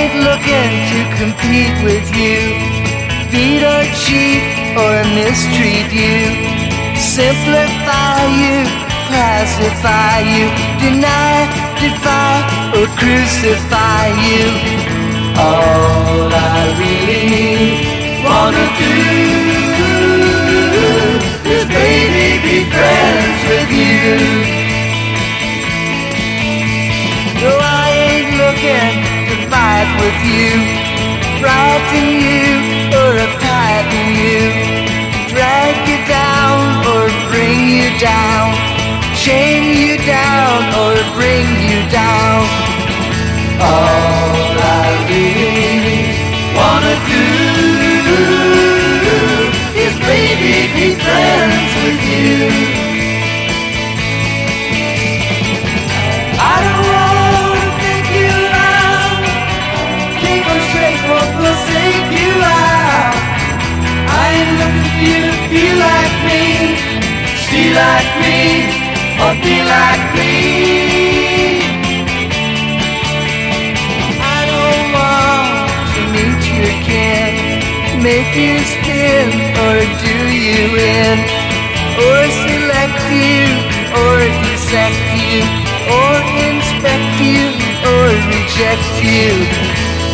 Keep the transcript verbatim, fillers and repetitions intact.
ain't looking to compete with you, beat or cheat or mistreat you, simplify you, classify you, deny, defy or crucify you. All I really wanna do is baby be friends with you. No, I ain't looking to fight with you, frighten you or uptighten you, drag you down or bring you down, chain you down or bring you down. All I really wanna do is baby be friends with you. I don't wanna think you out, keep on straight, won't forsake you out. I ain't looking for you to be like me, see like me, or be like me. I don't want to meet you again, make you spin or do you in, or select you or dissect you, or inspect you or reject you.